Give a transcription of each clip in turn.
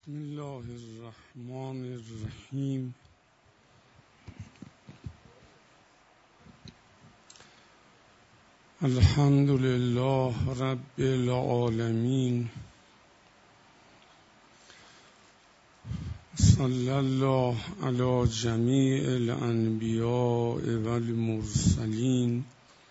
بسم الله الرحمن الرحیم. الحمد لله رب العالمین. صلی الله علی جمیع الانبیاء والمرسلین.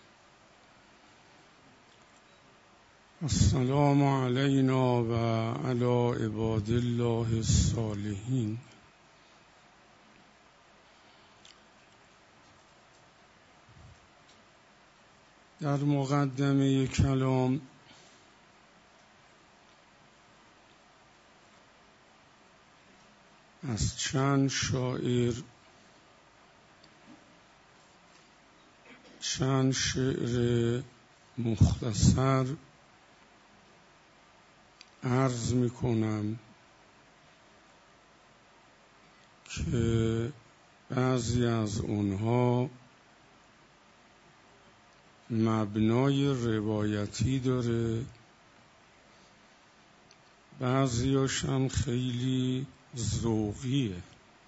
السلام علینا و علی عباد الله الصالحین. در مقدمه کلام از چند شاعر چند شعر مختصر عرض میکنم که بعضی از اونها مبنای روایتی داره، بعضیاش هم خیلی ذوقیه.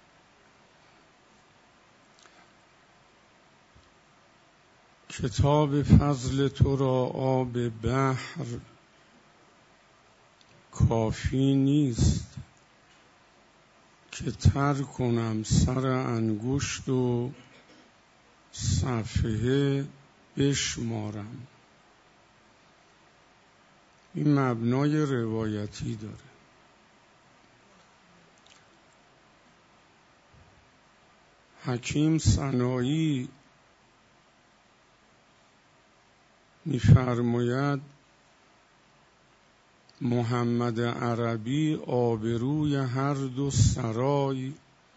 کتاب فضل تو را آب بحر کافی نیست که تر کنم سر انگشت و صفحه بشمارم. این مبنای روایتی داره. حکیم سنایی می‌فرماید محمد عربی آبروی هر دو سرای،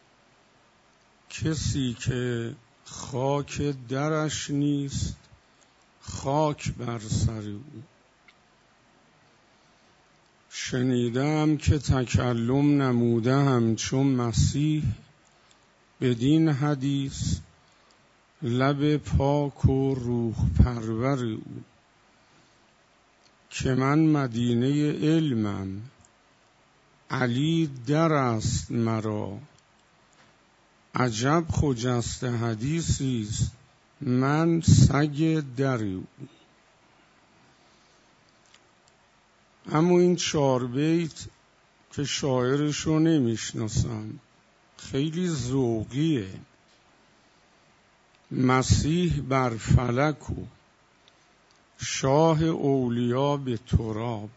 کسی که خاک درش نیست خاک بر سر او. شنیدم که تکلم نموده همچون مسیح، بدین حدیث لب پاک و روح پرور او. که من مدینه علمم علی در است مرا، عجب خجسته حدیثی است من سگ در او. اما این 4 بیت که شاعرشو نمیشناسم خیلی ذوقیه. مسیح بر فلک و شاه اولیا به تراب،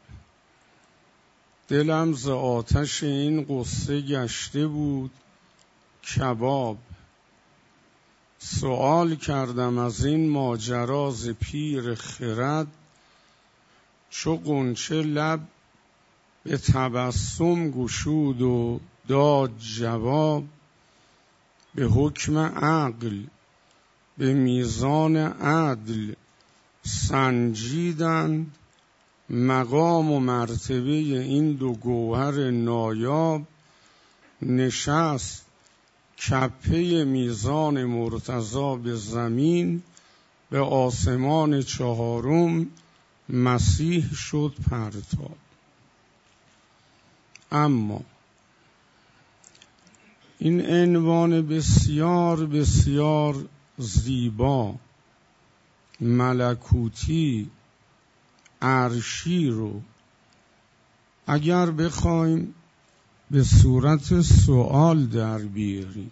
دلم ز آتش این قصه گشته بود کباب. سؤال کردم از این ماجرا ز پیر خرد، چو غنچه لب به تبسم گشود و داد جواب. به حکم عقل به میزان عدل سنجیدند، مقام و مرتبه این دو گوهر نایاب. نشست کپه میزان مرتضی به زمین، به آسمان 4 مسیح شد پرتاب. اما این عنوان بسیار بسیار زیبا، ملکوتی، عرشی رو اگر بخوایم به صورت سوال در بیاریم،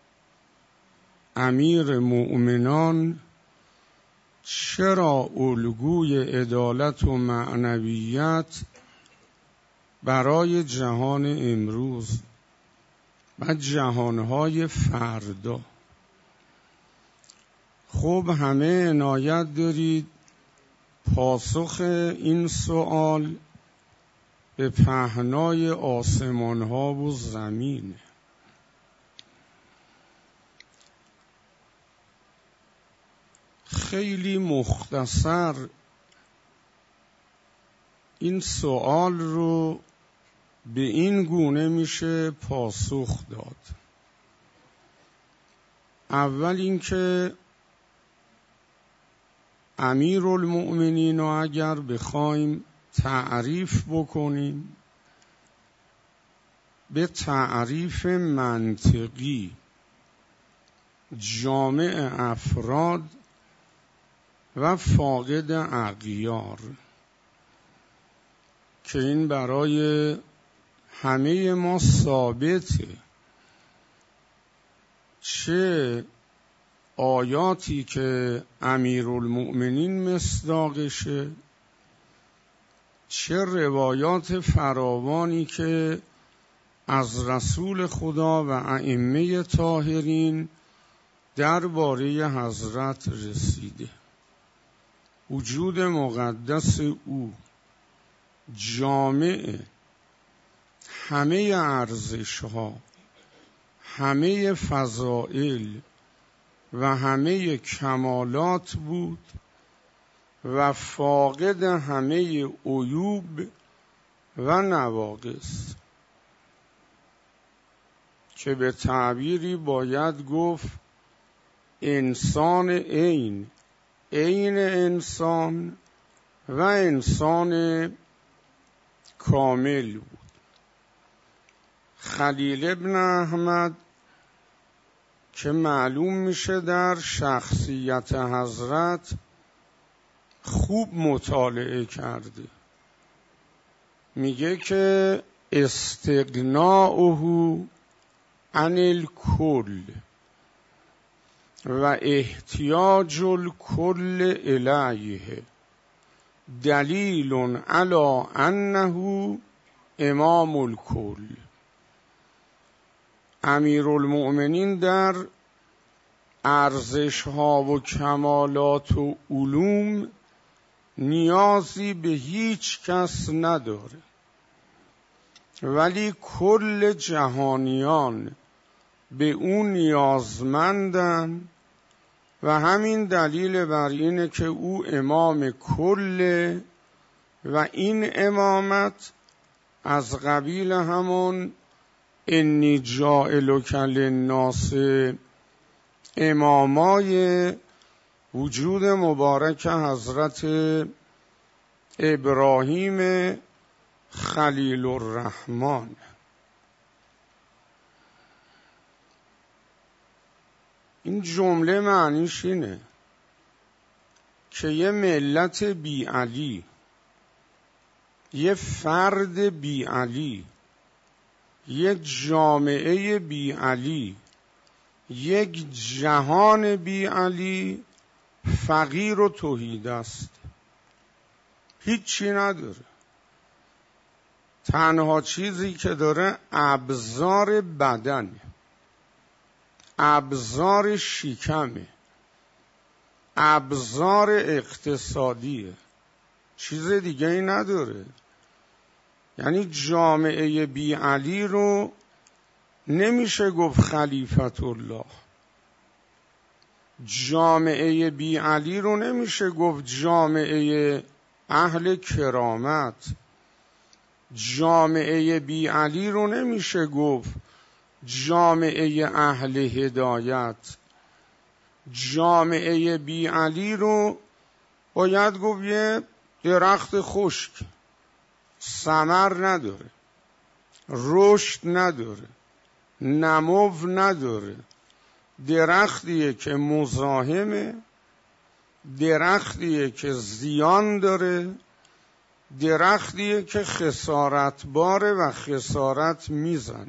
امیر مؤمنان چرا الگوی عدالت و معنویت برای جهان امروز و جهانهای فردا؟ خب همه عنایت دارید پاسخ این سوال به پهنای آسمان ها و زمین. خیلی مختصر این سوال رو به این گونه میشه پاسخ داد. اول اینکه امیرالمؤمنین رو اگر بخوایم تعریف بکنیم، به تعریف منطقی جامع افراد و فاقد اغیار، که این برای همه ما ثابته. چه آیاتی که امیرالمؤمنین مصداقشه، چه روایات فراوانی که از رسول خدا و ائمه طاهرین درباره حضرت رسیده. وجود مقدس او جامع همه ارزش‌ها، همه فضائل و همه کمالات بود و فاقد همه عیوب و نواقص، که به تعبیری باید گفت انسان عین انسان و انسان کامل بود. خلیل ابن احمد که معلوم میشه در شخصیت حضرت خوب مطالعه کرده، میگه که استغناؤه عن الکل و احتیاج الکل الیه دلیل علی انه امام الکل. امیرالمؤمنین در ارزش‌ها و کمالات و علوم نیازی به هیچ کس نداره، ولی کل جهانیان به اون نیازمندن و همین دلیل بر اینه که او امام کله و این امامت از قبیل همون انی جاعلک للناس امامای وجود مبارک حضرت ابراهیم خلیل الرحمن. این جمله معنیش اینه که یه ملت بی علی، یه فرد بی علی، یه جامعه بی علی، یک جهان بی علی فقیر و تهیده است، هیچی نداره. تنها چیزی که داره ابزار بدن، ابزار شکمه، ابزار اقتصادیه، چیز دیگه ای نداره. یعنی جامعه بی علی رو نمیشه گفت خلیفت الله، جامعه بی علی رو نمیشه گفت جامعه اهل کرامت، جامعه بی علی رو نمیشه گفت جامعه اهل هدایت، جامعه بی علی رو باید گفت یه درخت خشک، ثمر نداره، رشد نداره، نمو نداره، درختیه که مزاحمه، درختیه که زیان داره، درختیه که خسارت باره و خسارت میزنه.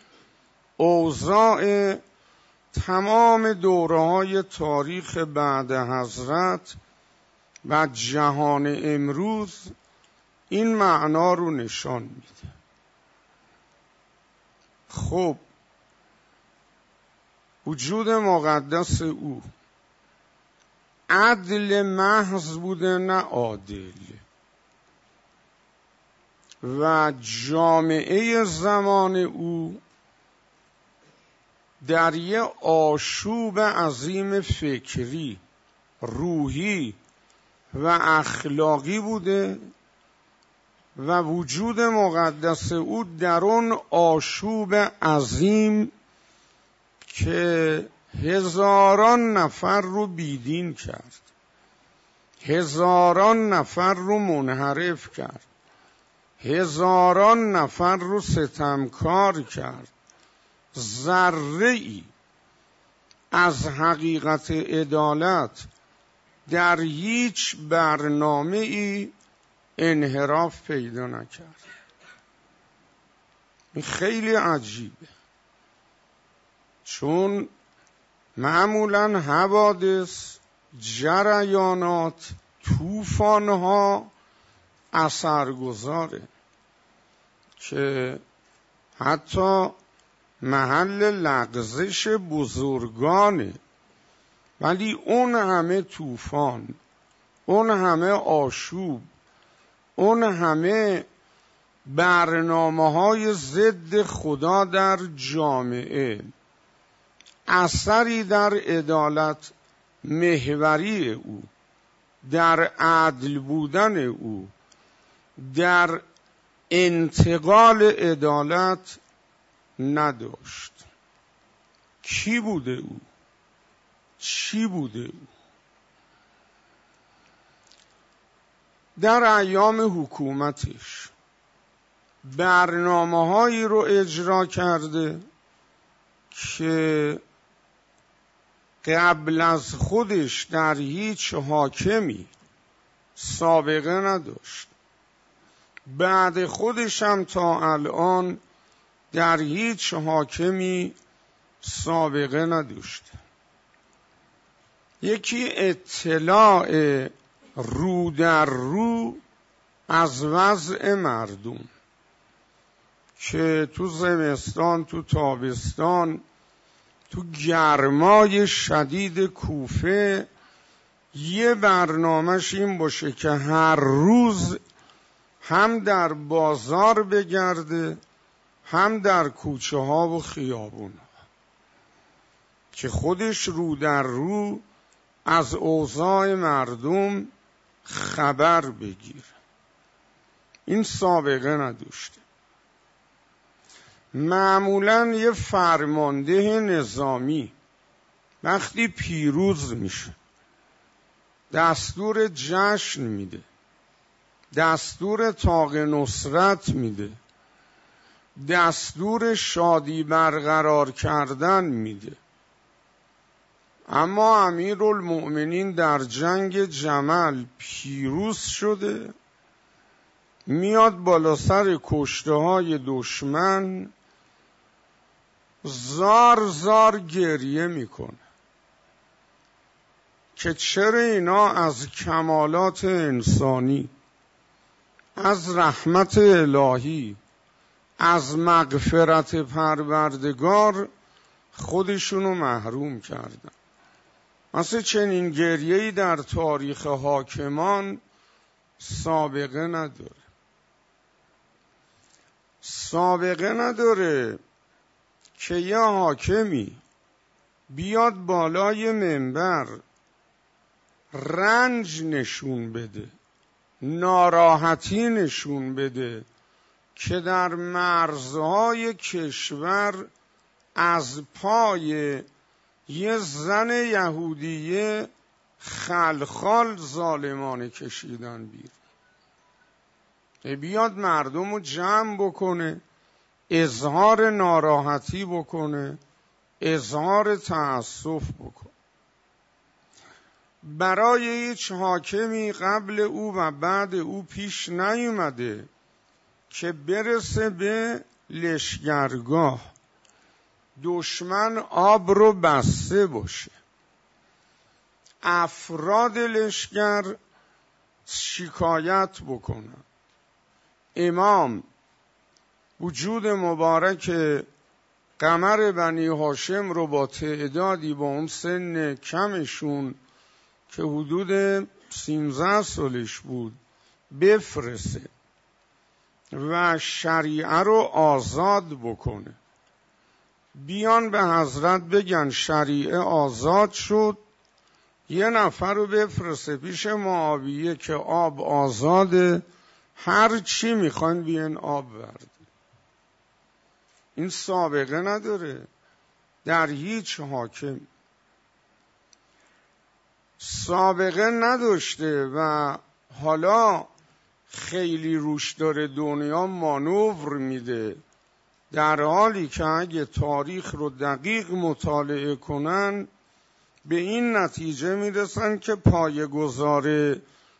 اوضاع تمام دوره‌های تاریخ بعد حضرت و جهان امروز این معنا رو نشان میده. خب وجود مقدس او عدل محض بوده نه عادل، و جامعه زمان او در یه آشوب عظیم فکری، روحی و اخلاقی بوده و وجود مقدس او در اون آشوب عظیم که هزاران نفر رو بیدین کرد، هزاران نفر رو منحرف کرد، هزاران نفر رو ستمکار کرد، ذره‌ای از حقیقت عدالت در هیچ برنامه‌ای انحراف پیدا نکرد. این خیلی عجیبه، چون معمولاً حوادث، جریانات، طوفان‌ها اثرگذاره که حتی محل لغزش بزرگانه، ولی اون همه طوفان، اون همه آشوب، اون همه برنامه‌های ضد خدا در جامعه اثری در عدالت محوری او، در عدل بودن او، در انتقال عدالت نداشت. کی بوده او؟ چی بوده او؟ در ایام حکومتش برنامه‌هایی رو اجرا کرده که قبل از خودش در هیچ حاکمی سابقه نداشت، بعد خودش هم تا الان در هیچ حاکمی سابقه نداشت. یکی اطلاع رو در رو از وضع مردم که تو زمستان، تو تابستان، تو گرمای شدید کوفه یه برنامه‌ش این باشه که هر روز هم در بازار بگرده، هم در کوچه ها و خیابون ها، که خودش رو در رو از اوضاع مردم خبر بگیر. این سابقه نداشته. معمولاً یه فرمانده نظامی وقتی پیروز میشه دستور جشن میده، دستور طاق نصرت میده، دستور شادی برقرار کردن میده. اما امیرالمؤمنین در جنگ جمل پیروز شده، میاد بالا سر کشته های دشمن زار زار گریه میکنه که چرا اینا از کمالات انسانی، از رحمت الهی، از مغفرت پروردگار خودشونو محروم کردن. مثل چنین گریه‌ای در تاریخ حاکمان سابقه نداره. سابقه نداره که یه حاکمی بیاد بالای منبر رنج نشون بده، ناراحتی نشون بده که در مرزهای کشور از پای یه زن یهودیه خلخال ظالمانه کشیدن بیرون. بیاد مردم رو جمع بکنه، اظهار ناراحتی بکنه، اظهار تأسف بکنه. برای هیچ حاکمی قبل او و بعد او پیش نیومده که برسه به لشگرگاه دشمن آب رو بسته باشه، افراد لشگر شکایت بکنن، امام وجود مبارک قمر بنی هاشم رو با تعدادی با اون سن کمشون که حدود 13 سالش بود بفرسته و شریعه رو آزاد بکنه. بیان به حضرت بگن شریعه آزاد شد، یه نفر رو بفرسته پیش معاویه که آب آزاده، هر چی میخوان بیان آب ورد. این سابقه نداره در هیچ حاکم، سابقه نداشته. و حالا خیلی روش داره دنیا مانور میده، در حالی که اگه تاریخ رو دقیق مطالعه کنن به این نتیجه میرسن که پایه‌گذار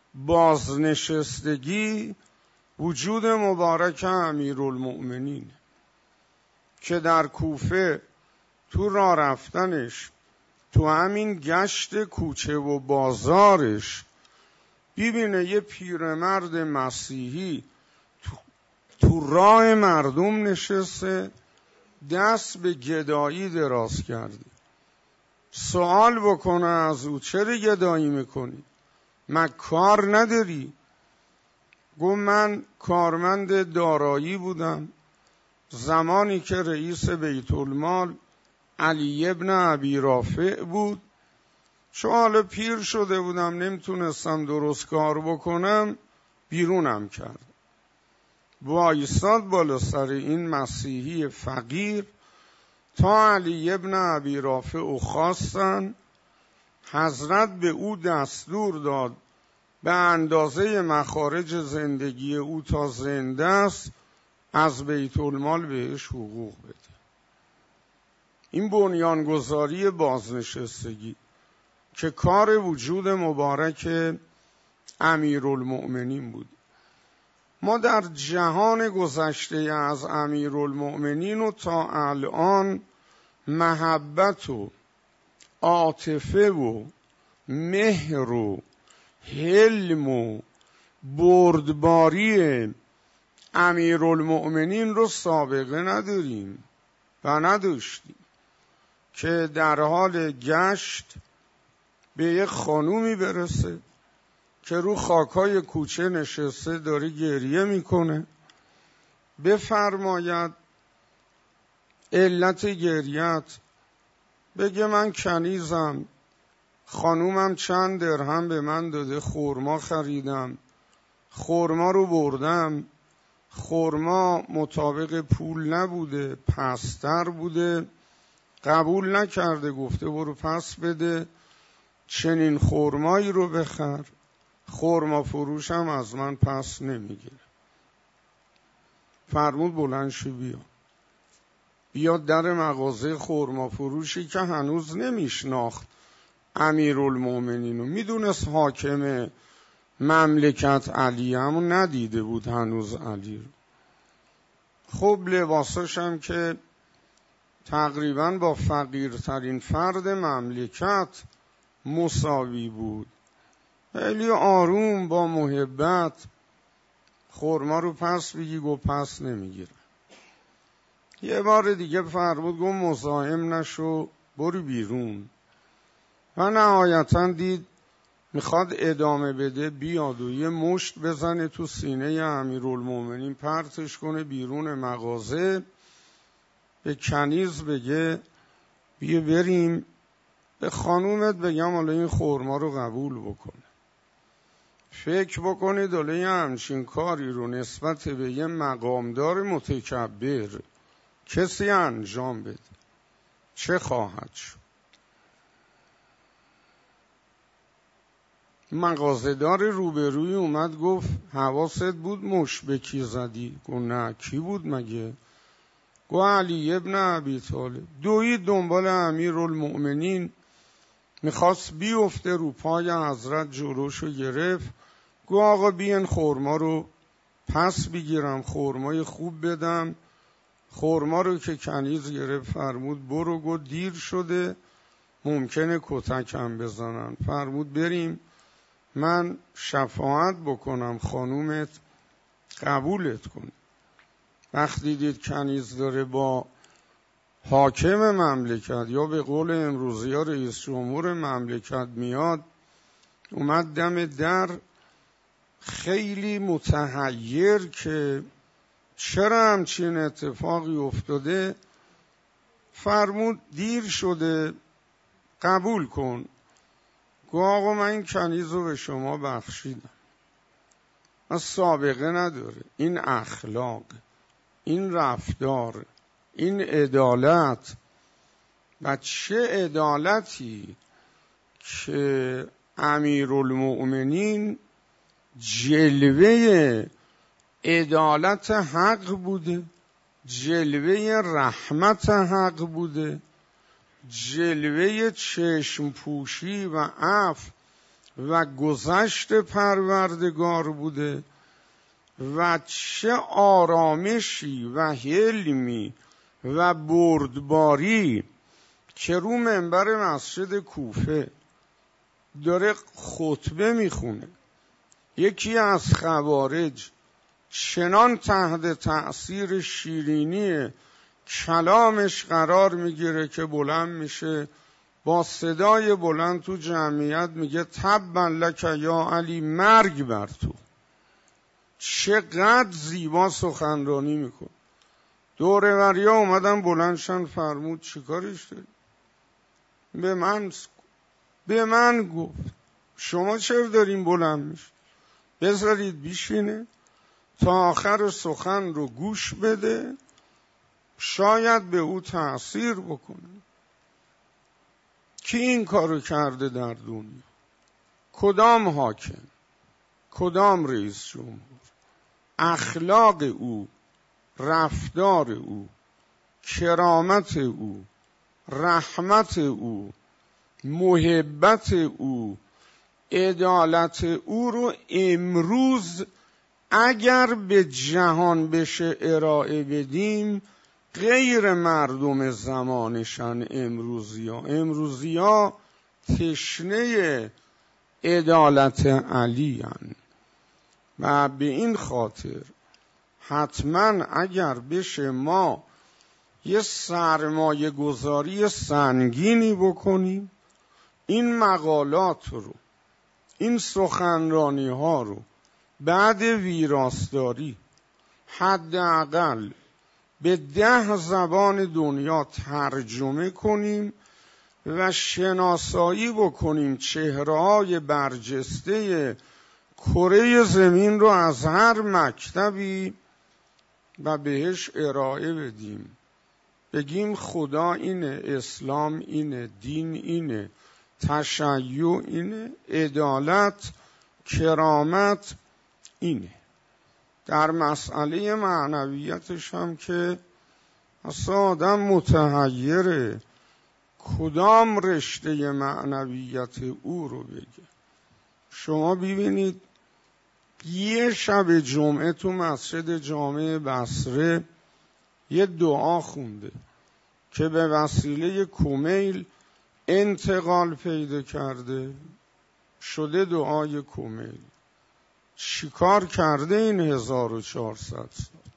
بازنشستگی وجود مبارک امیرالمؤمنین که در کوفه تو راه رفتنش تو همین گشت کوچه و بازارش ببینه یه پیرمرد مسیحی تو راه مردم نشسته، دست به گدایی دراز کرده. سوال بکنه از او چرا گدایی میکنی؟ من کار نداری؟ گفت من کارمند دارایی بودم زمانی که رئیس بیت المال علی ابن ابی رافع بود، چون حالا پیر شده بودم نمیتونستم درست کار بکنم، بیرونم کرد. وایستاد بالا سر این مسیحی فقیر تا علی ابن ابی رافع او خواستن. حضرت به او دستور داد به اندازه مخارج زندگی او تا زنده است از بیت المال بهش حقوق بده. این بنیانگذاری بازنشستگی که کار وجود مبارک امیرالمؤمنین بود. ما در جهان گذشته از امیرالمؤمنین و تا الان محبت و عاطفه و مهر و حلم و بردباری امیرالمؤمنین رو سابقه نداریم و نداشتیم که در حال گشت به یک خانومی برسه که رو خاکای کوچه نشسته داره گریه میکنه، بفرماید علت گریت، بگه من کنیزم، خانومم چند درهم به من داده، خورما خریدم، خورما رو بردم، خورما مطابق پول نبوده، پستر بوده، قبول نکرده، گفته برو پس بده، چنین خورمایی رو بخر، خورما فروشم از من پس نمیگیره. فرمود بلند شو بیا در مغازه خورما فروشی که هنوز نمیشناخت امیرالمؤمنین رو، میدونست حاکم مملکت علی، همو ندیده بود هنوز علی رو. خب لباسش هم که تقریبا با فقیرترین فرد مملکت مساوی بود، خیلی آروم با محبت خورما رو پس بگی، گو پس نمیگیره. یه بار دیگه فرمود گو مزاحم نشو برو بیرون، و نهایتا دید میخواد ادامه بده، بیاد و یه مشت بزنه تو سینه امیرالمؤمنین، پرتش کنه بیرون مغازه، به کنیز بگه بیا بریم به خانومت بگم حالا این خورما رو قبول بکنه. فکر بکنید حالا یه همچین کاری رو نسبت به یه مقامدار متکبر کسی انجام بده، چه خواهد شد؟ مغازه‌دار روبروی اومد گفت حواست بود مشت به کی زدی؟ گفت نه، کی بود مگه؟ گفت علی ابن ابی طالب. دوید دنبال امیرالمؤمنین، میخواست بیفته رو پای حضرت، جلوشو گرفت. گفت آقا بیان خورما رو پس بگیرم، خورمای خوب بدم. خورما رو که کنیز گرفت فرمود برو. گفت دیر شده ممکنه کتکم بزنن. فرمود بریم من شفاعت بکنم خانومت قبولت کن. وقتی دید کنیز داره با حاکم مملکت یا به قول امروزی ها رئیس جمهور مملکت میاد، اومد دم در خیلی متحیر که چرا همچین اتفاقی افتاده. فرمود دیر شده قبول کن. گفت آقا من این کنیز رو به شما بخشیدم، از سابقه نداره، این اخلاق، این رفتار، این عدالت. و چه عدالتی که امیرالمؤمنین جلوه عدالت حق بوده، جلوه رحمت حق بوده، جلوه چشم پوشی و عفو و گذشت پروردگار بوده و چه آرامشی و حلمی و بردباری که رو منبر مسجد کوفه داره خطبه میخونه. یکی از خوارج چنان تحت تأثیر شیرینی کلامش قرار میگیره که بلند میشه با صدای بلند تو جمعیت میگه تبا لک یا علی، مرگ بر تو. چقدر زیبا سخنرانی میکن. دوروریا اومدن بلندشن، فرمود چیکارش داری؟ به من گفت شما چرا دارین بلند میشه؟ بذارید بیشینه تا آخر سخن رو گوش بده، شاید به او تأثیر بکنه. کی این کارو کرده در دنیا؟ کدام حاکم؟ کدام رئیس جمهور؟ اخلاق او، رفتار او، کرامت او، رحمت او، محبت او، عدالت او رو امروز اگر به جهان بشه ارائه بدیم، غیر مردم زمانشن امروزی ها تشنه عدالت علی هن. و به این خاطر حتما اگر بشه ما یه سرمایه گذاری سنگینی بکنیم، این مقالات رو، این سخنرانی ها رو بعد ویراستاری حداقل به 10 زبان دنیا ترجمه کنیم و شناسایی بکنیم چهره‌های برجسته کره زمین رو از هر مکتبی و بهش ارائه بدیم، بگیم خدا اینه، اسلام اینه، دین اینه، تشیع اینه، عدالت، کرامت اینه. در مسئله معنویتش هم که اصلا آدم متحیره کدام رشته معنویت او رو بگه. شما ببینید یه شب جمعه تو مسجد جامع بصره یه دعا خونده که به وسیله کمیل انتقال پیدا کرده، شده دعای کمیل. چیکار کرده این 1400 سال؟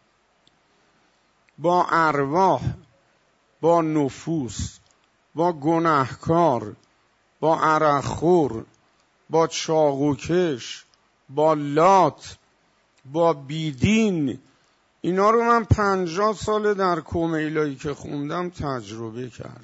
با ارواح، با نفوس، با گناهکار، با عرقخور، با چاقوکش، با لات، با بیدین، اینا رو من 50 سال در کمیلایی که خوندم تجربه کردم.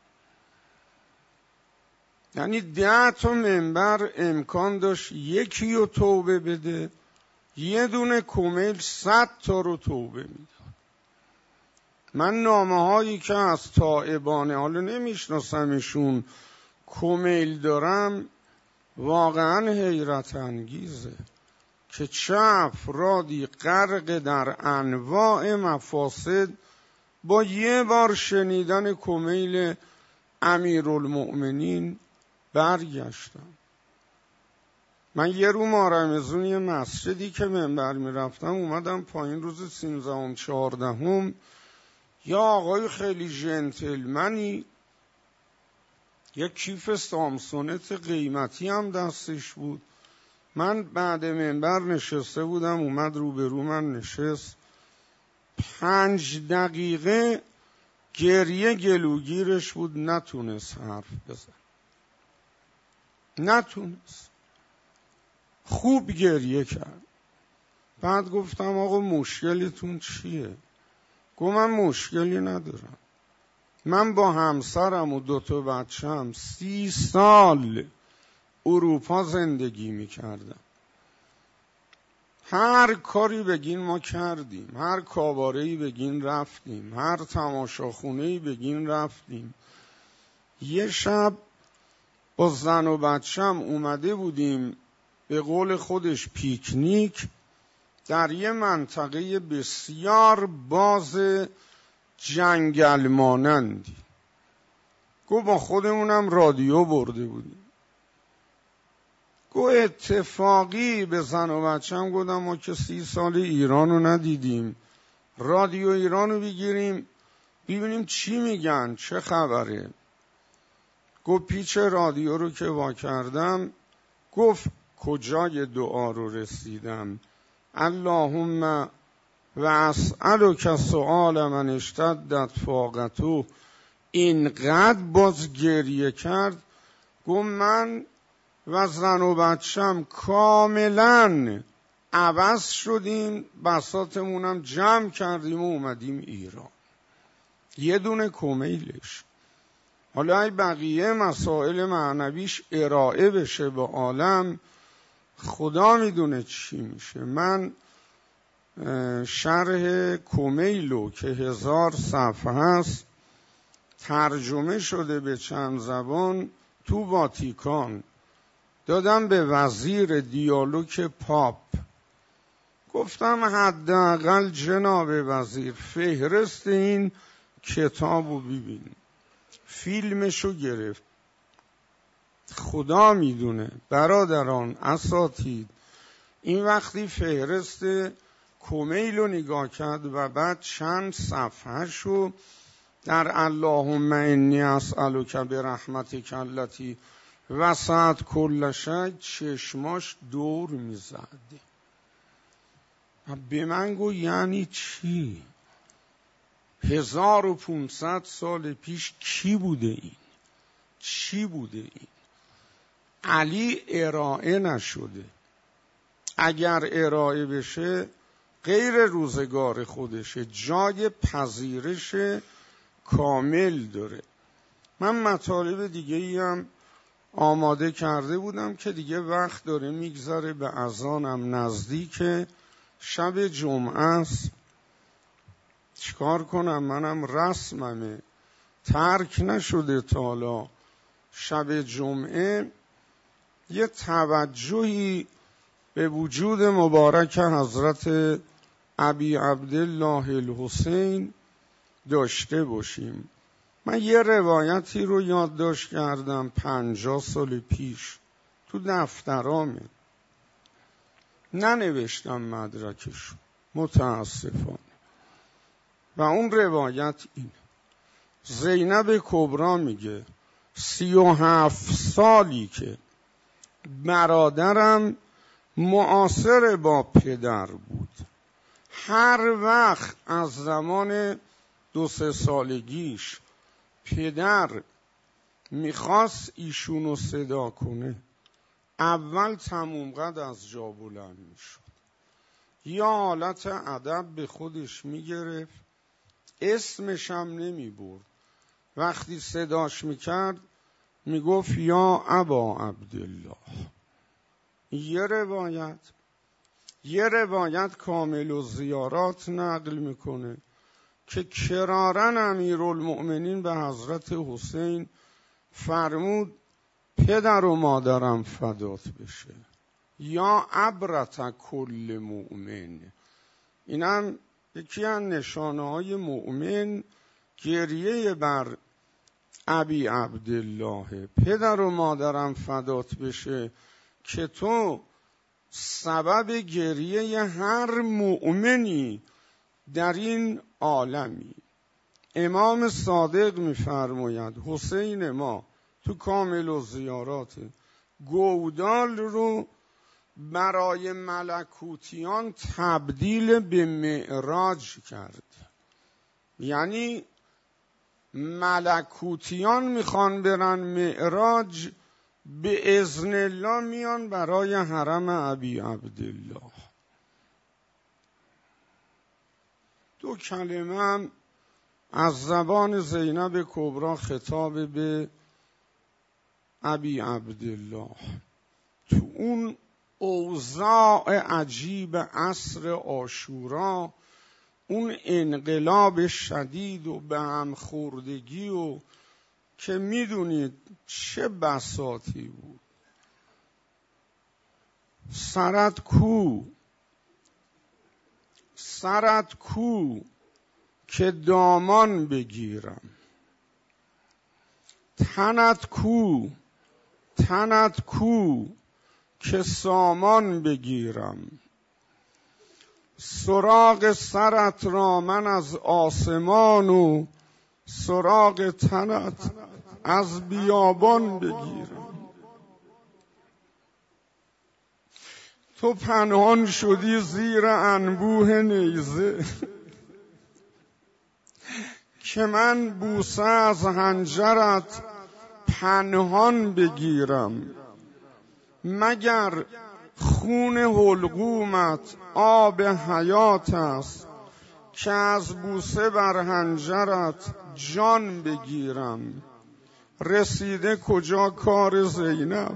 یعنی 10 تا منبر امکان داشت یکی رو توبه بده، یه دونه کمیل 100 تا رو توبه میداد. من نامه هایی که از تائبان، حالا نمیشناسمشون، کمیل دارم، واقعا حیرت انگیزه که چه افرادی غرق در انواع مفاسد با یه بار شنیدن کمیل امیرالمؤمنین برگشتم. من یه رو مارمزون یه مسجدی که منبر میرفتم اومدم پایین روز 13 14 یا آقای خیلی جنتلمنی یه کیف سامسونت قیمتی هم دستش بود. من بعد منبر نشسته بودم، اومد روبرو من نشست، 5 دقیقه گریه گلوگیرش بود، نتونست حرف بزن، نتونست. خوب گریه کرد. بعد گفتم آقا مشکلتون چیه؟ گفت من مشکلی ندارم، من با همسرم و 2 تا بچه‌م 30 سال اروپا زندگی میکردم، هر کاری بگین ما کردیم، هر کاباره‌ای بگین رفتیم، هر تماشاخونه‌ای بگین رفتیم. یه شب با زن و بچه‌م اومده بودیم به قول خودش پیکنیک در یه منطقه بسیار باز جنگل مانندی. گفت با خودمونم رادیو برده بودیم. گفت اتفاقی به زن و بچه‌م گفتم ما که 30 سال ایرانو ندیدیم، رادیو ایرانو بگیریم ببینیم چی میگن، چه خبره. گفت پیچ رادیو رو که وا کردم، گفت کجای دعا رو رسیدم؟ اللهم و اسألک سؤال من اشتدت فاقته. اینقدر باز گریه کرد. گفت من و زن و بچم کاملا عوض شدیم، بساطمونم جمع کردیم و اومدیم ایران. یه دونه کمیلش. حالا ای بقیه مسائل معنویش ارائه بشه به عالم، خدا میدونه چی میشه. من شرح کمیلو که 1000 صفحه هست ترجمه شده به چند زبان تو واتیکان دادم به وزیر دیالوگ پاپ. گفتم حداقل جناب وزیر فهرست این کتابو ببین. فیلمشو گرفت. خدا میدونه برادران اساتید، این وقتی فهرست کمیلو نگاه کرد و بعد چند صفحه شو در اللهم انی اسألک برحمتک التی وسعت کل شیء چشماش دور میزد. به من گو یعنی چی؟ 1500 سال پیش کی بوده این؟ چی بوده این؟ علی ارائه نشده. اگر ارائه بشه غیر روزگار خودشه، جای پذیرش کامل داره. من مطالب دیگه ای هم آماده کرده بودم که دیگه وقت داره میگذره، به اذانم نزدیکه، شب جمعه است. چیکار کنم؟ منم رسممه، ترک نشده تا حالا. شب جمعه یه توجهی به وجود مبارک حضرت ابی عبدالله الحسین داشته باشیم. من یه روایتی رو یادداشت کردم 50 سال پیش تو دفترامه، ننوشتم مدرکشو متاسفانه. و اون روایت این: زینب کبرا میگه 37 سالی که برادرم معاصر با پدر بود، هر وقت از زمان 2-3 سالگیش پدر میخواست ایشونو صدا کنه، اول تموم قد از جا بلند میشد، یا حالت ادب به خودش میگرفت، اسمش هم نمیبرد. وقتی صداش میکرد میگفت یا ابا عبدالله. یه روایت کامل و زیارات نقل میکنه که کرارن امیرالمؤمنین به حضرت حسین فرمود پدر و مادرم فدات بشه، یا عبرت کل مؤمن. اینم یکی از نشانه های مؤمن، گریه بر ابی عبدالله، پدر و مادرم فدات بشه، که تو سبب گریه هر مؤمنی در این عالمی. امام صادق میفرماید حسین ما تو کامل و زیارات گودال رو برای ملکوتیان تبدیل به معراج کرد. یعنی ملکوتیان میخوان برن معراج، به اذن الله میان برای حرم ابی عبدالله. 2 کلمه هم از زبان زینب کبرا خطاب به ابی عبدالله. تو اون اوضاع عجیب عصر عاشورا، اون انقلاب شدید و به هم خوردگی و که میدونید چه بساطی بود. سرت کو، سرت کو که دامان بگیرم، تنت کو، تنت کو که سامان بگیرم. سراغ سرت را من از آسمان و سراغ تنت از بیابان بگیرم. تو پنهان شدی زیر انبوه نیزه که من بوسه از حنجرت پنهان بگیرم. مگر خون حلقومت آب حیات است که از بوسه بر حنجرت جان بگیرم. رسیده کجا کار زینب،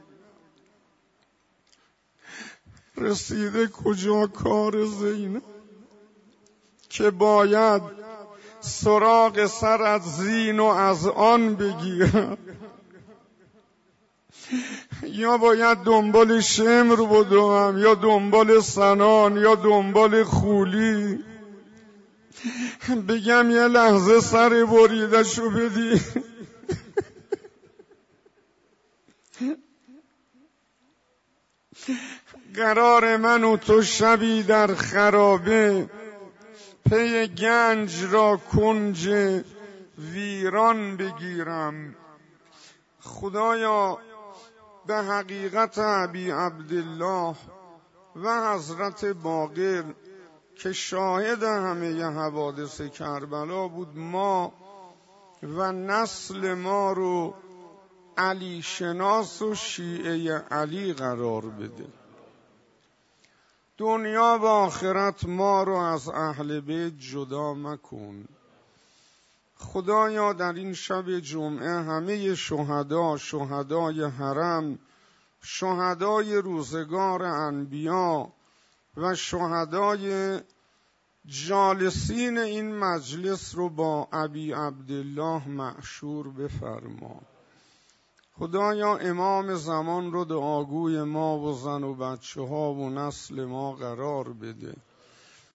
رسیده کجا کار زینب که باید سراغ سرت زین و از آن بگیرم، یا باید دنبال شمر بدوم یا دنبال سنان یا دنبال خولی، بگم یه لحظه سر بریدشو بدی. قرار من و تو شبی در خرابه پی گنج را کنج ویران بگیرم. خدایا به حقیقت ابی عبدالله و حضرت باقر که شاهد همه حوادث کربلا بود، ما و نسل ما رو علی شناس و شیعه علی قرار بده. دنیا و آخرت ما رو از اهل بیت جدا مکن. خدایا در این شب جمعه همه شهدا، شهدای حرم، شهدای روزگار انبیا و شهدای جالسین این مجلس رو با ابی عبدالله معشور بفرما. خدایا امام زمان رو دعاگوی ما و زن و بچه ها و نسل ما قرار بده.